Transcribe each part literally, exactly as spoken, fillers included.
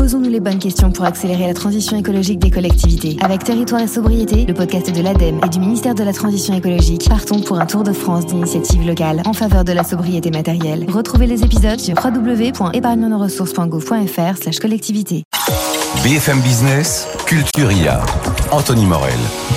Posons-nous les bonnes questions pour accélérer la transition écologique des collectivités. Avec Territoire et Sobriété, le podcast de l'ADEME et du ministère de la Transition écologique, partons pour un tour de France d'initiatives locales en faveur de la sobriété matérielle. Retrouvez les épisodes sur w w w point épargne nos ressources point gouv point f r slash collectivité. B F M Business, Culture I A, Anthony Morel.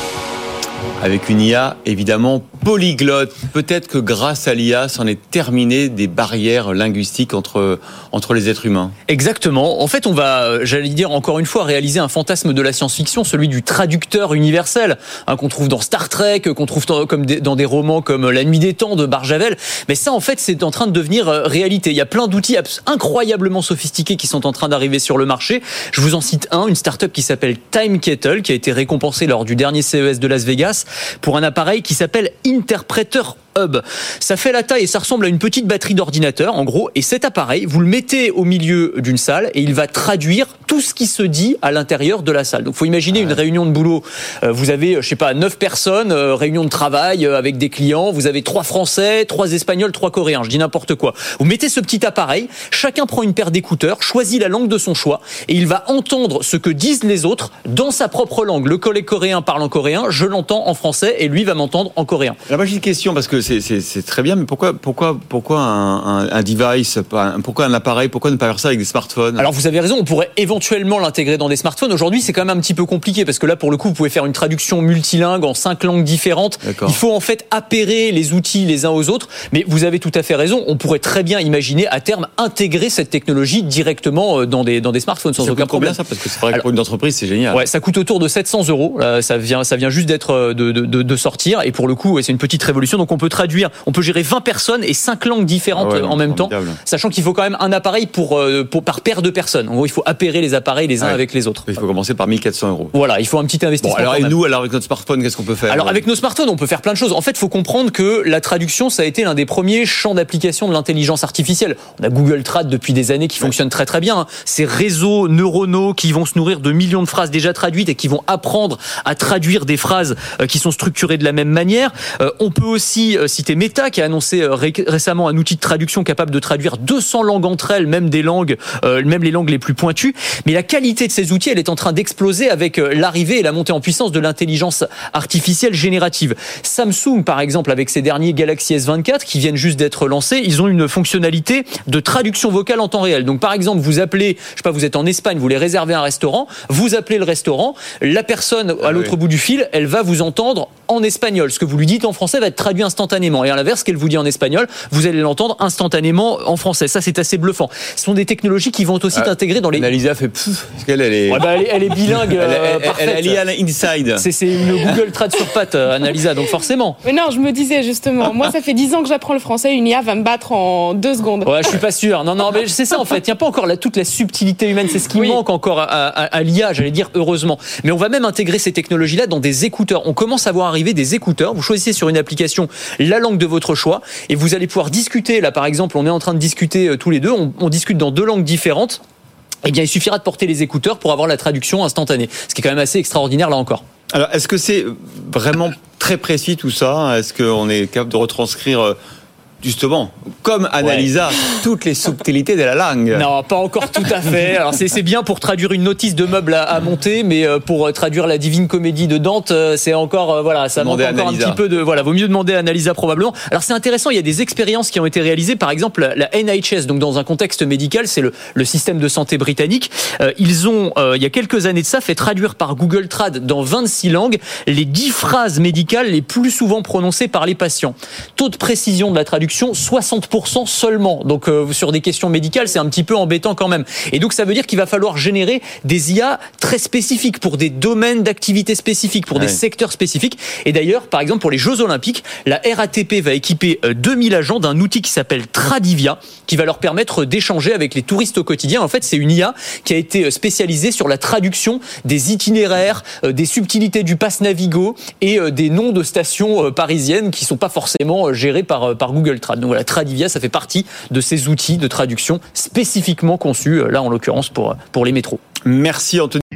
Avec une I A évidemment polyglotte. Peut-être que grâce à l'I A, c'en est terminé des barrières linguistiques entre, entre les êtres humains. Exactement. En fait, on va, j'allais dire encore une fois, réaliser un fantasme de la science-fiction, celui du traducteur universel, hein, qu'on trouve dans Star Trek, qu'on trouve dans, comme des, dans des romans comme La Nuit des Temps de Barjavel. Mais ça, en fait, c'est en train de devenir réalité. Il y a plein d'outils incroyablement sophistiqués qui sont en train d'arriver sur le marché. Je vous en cite un, une start-up qui s'appelle Time Kettle, qui a été récompensée lors du dernier C E S de Las Vegas pour un appareil qui s'appelle Interpreter Hub. Ça fait la taille et ça ressemble à une petite batterie d'ordinateur, en gros. Et cet appareil, vous le mettez au milieu d'une salle et il va traduire tout ce qui se dit à l'intérieur de la salle. Donc, faut imaginer une réunion de boulot. Euh, vous avez, je sais pas, neuf personnes, euh, réunion de travail euh, avec des clients. Vous avez trois Français, trois Espagnols, trois Coréens. Je dis n'importe quoi. Vous mettez ce petit appareil. Chacun prend une paire d'écouteurs, choisit la langue de son choix et il va entendre ce que disent les autres dans sa propre langue. Le collègue coréen parle en coréen, je l'entends en français et lui va m'entendre en coréen. Alors, moi, j'ai une question parce que C'est, c'est, c'est très bien, mais pourquoi, pourquoi, pourquoi un, un, un device, pourquoi un appareil, pourquoi ne pas faire ça avec des smartphones ? Alors vous avez raison, on pourrait éventuellement l'intégrer dans des smartphones. Aujourd'hui, c'est quand même un petit peu compliqué parce que là, pour le coup, vous pouvez faire une traduction multilingue en cinq langues différentes. D'accord. Il faut en fait appairer les outils les uns aux autres. Mais vous avez tout à fait raison, on pourrait très bien imaginer à terme intégrer cette technologie directement dans des dans des smartphones sans ça aucun problème. Ça, parce que c'est vrai que pour une entreprise, c'est génial. Ouais, ça coûte autour de sept cents euros. Ça vient, ça vient juste d'être de, de, de, de sortir et pour le coup, c'est une petite révolution. Donc on peut traduire. On peut gérer vingt personnes et cinq langues différentes ah ouais, en même temps, sachant qu'il faut quand même un appareil pour, pour, par paire de personnes. En gros, il faut appairer les appareils les uns ah ouais. avec les autres. Il faut commencer par mille quatre cents euros. Voilà, il faut un petit investissement. Bon, alors, et nous, alors avec notre smartphone, qu'est-ce qu'on peut faire ? Alors, avec nos smartphones, on peut faire plein de choses. En fait, il faut comprendre que la traduction, ça a été l'un des premiers champs d'application de l'intelligence artificielle. On a Google Trad depuis des années qui ouais. fonctionne très très bien. Ces réseaux neuronaux qui vont se nourrir de millions de phrases déjà traduites et qui vont apprendre à traduire des phrases qui sont structurées de la même manière. On peut aussi citer Meta qui a annoncé récemment un outil de traduction capable de traduire deux cents langues entre elles, même des langues, euh, même les langues les plus pointues. Mais la qualité de ces outils, elle est en train d'exploser avec l'arrivée et la montée en puissance de l'intelligence artificielle générative. Samsung, par exemple, avec ses derniers Galaxy S vingt-quatre qui viennent juste d'être lancés, ils ont une fonctionnalité de traduction vocale en temps réel. Donc, par exemple, vous appelez, je sais pas, vous êtes en Espagne, vous voulez réserver un restaurant, vous appelez le restaurant, la personne à l'autre ah oui. bout du fil, elle va vous entendre en espagnol. Ce que vous lui dites en français va être traduit instantanément. Et à l'inverse, ce qu'elle vous dit en espagnol, vous allez l'entendre instantanément en français. Ça, c'est assez bluffant. Ce sont des technologies qui vont aussi ah, t'intégrer dans les... Analisa fait pfff, parce qu'elle elle est... Ouais, bah, elle est... Elle est bilingue elle, euh, elle, parfaite. Elle est à l'inside. C'est, c'est une Google Trad sur pattes, Analisa, donc forcément. Mais non, je me disais justement, moi, ça fait dix ans que j'apprends le français, une I A va me battre en deux secondes. Ouais, je suis pas sûr. Non, non, mais c'est ça, en fait. Il n'y a pas encore la, toute la subtilité humaine. C'est ce qui oui. manque encore à, à, à l'I A, j'allais dire, heureusement. Mais on va même intégrer ces technologies-là dans des écouteurs. On commence à voir arriver des écouteurs. Vous choisissez sur une application la langue de votre choix et vous allez pouvoir discuter. Là, par exemple, on est en train de discuter euh, tous les deux. On, on discute dans deux langues différentes. Eh bien, il suffira de porter les écouteurs pour avoir la traduction instantanée. Ce qui est quand même assez extraordinaire, là encore. Alors, est-ce que c'est vraiment très précis tout ça ? Est-ce qu'on est capable de retranscrire... Justement, comme Analisa, ouais. toutes les subtilités de la langue. Non, pas encore tout à fait. Alors c'est, c'est bien pour traduire une notice de meuble à, à monter, mais pour traduire la Divine Comédie de Dante, c'est encore voilà, ça manque encore un petit peu de voilà. Vaut mieux demander à Analisa probablement. Alors c'est intéressant, il y a des expériences qui ont été réalisées. Par exemple, la N H S, donc dans un contexte médical, c'est le, le système de santé britannique. Euh, ils ont, euh, il y a quelques années de ça, fait traduire par Google Trad dans vingt-six langues les dix phrases médicales les plus souvent prononcées par les patients. Taux de précision de la traduction soixante pour cent seulement. Donc euh, sur des questions médicales, c'est un petit peu embêtant quand même. Et donc ça veut dire qu'il va falloir générer des I A très spécifiques pour des domaines d'activité spécifiques, pour ouais. des secteurs spécifiques. Et d'ailleurs, par exemple pour les Jeux Olympiques, la R A T P va équiper deux mille agents d'un outil qui s'appelle Tradivia, qui va leur permettre d'échanger avec les touristes au quotidien. En fait, c'est une I A qui a été spécialisée sur la traduction des itinéraires, euh, des subtilités du pass Navigo et euh, des noms de stations euh, parisiennes qui sont pas forcément euh, gérées par euh, par Google Trad. Donc voilà, Tradivia, ça fait partie de ces outils de traduction spécifiquement conçus, là en l'occurrence pour, pour les métros. Merci Anthony.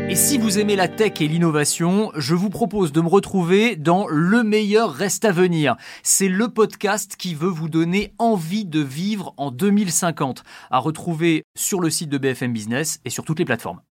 Et si vous aimez la tech et l'innovation, je vous propose de me retrouver dans Le meilleur reste à venir. C'est le podcast qui veut vous donner envie de vivre en deux mille cinquante, à retrouver sur le site de B F M Business et sur toutes les plateformes.